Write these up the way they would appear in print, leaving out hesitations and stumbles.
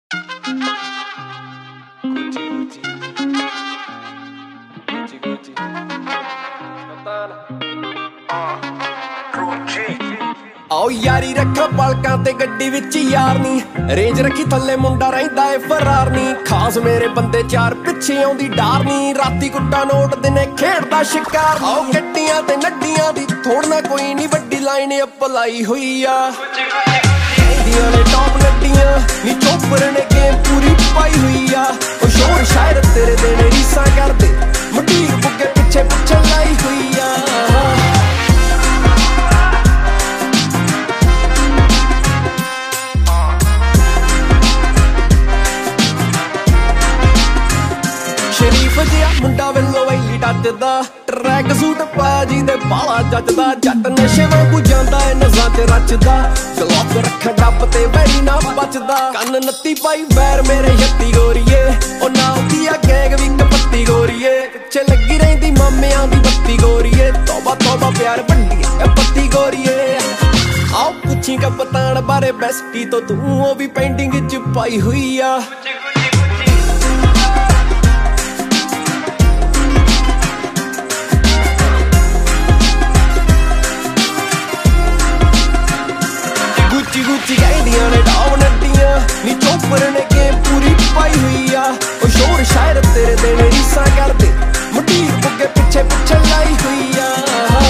आओ यारी रखा पलकां ते गड्डी विच यार नी रेंज रखी थल्ले मुंडा रहिंदा ए फरार नी खास मेरे बंदे चार पिछे आउंदी डार नी राती कुट्टा नोट दिने खेड़दा शिकार। आओ गड्डियां ते नड्डियां दी थोड़ ना कोई नी वड्डी लाइन अपलाई हुई आ ने टॉप नड्डियां नी चोपर ने गेम पूरी पाई हुई आ ओ शोर शायर तेरे देने रीसा करदे मटीर बुके पिछे पिछे लाई हुई आ। शरीफ जिहा मुंडा वेलो वैली डजदा ट्रैक सूट पाया जी दे बाला जजदा जट नशे वांगू जांदा ए नज़ां च रचदा गलॉक रखा डब ते वैरी ना बचदा कन्न नत्ती पाई वैर मेरे यत्ती गोरीए ओ नाल दी आ गैंग वी कपत्ती गोरीए पिछे लगी रहिंदी मामियां दी बत्ती गोरीए तौबा तौबा प्यार बंडी ए पत्ती गोरीए। आओ पुछी कप्तान बारे बेस्टी तो तू ओ भी पेंटिंग च पाई हुई आ गुच्ची कहदियां ने डाव नड्डियां नी चोपर ने गेम पूरी पाई हुई आ ओ शोर शायर तेरे देने रीसा करदे मटीर बुके पिछे पिछे लाई हुई आ।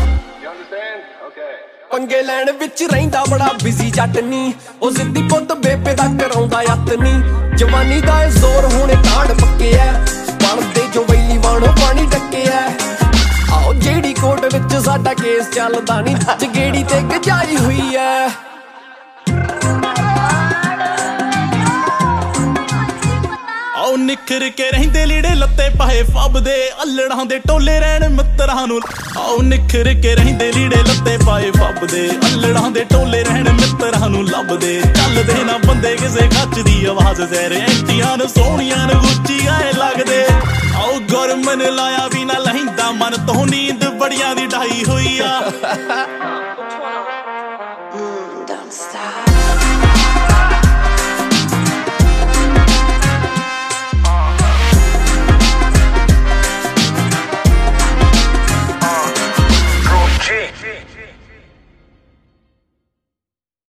पंगे लैण विच रहिंदा बड़ा बिजी जट नी ओ जिद्दी पुत्त बेबे दा कराउंदा यत नी जवानी दा जोर होने ताड़ पक्के ऐ बनदे जो वैली वाणो पानी डके ऐ। आओ जेड़ी कोर्ट विच साडा केस चलदा नी जगेड़ी ते गजाई हुई ऐ। आओ निखर के रहिंदे लीड़े लत्ते पाए फबदे अल्लड़ां दे टोले रहण मित्तरां नूं आओ निखर के रहिंदे लीड़े लत्ते पाए फबदे अल्लड़ां दे टोले रहण मित्तरां नूं लभदे चलदे ना बंदे किसे खच दी आवाज जैर एंटियां नूं सोहणियां नूं गुच्ची आए लगदे। आओ गुरमन लाया भी ना लहिंदा मन तो नींद बड़ियां दी ढाई हुई आ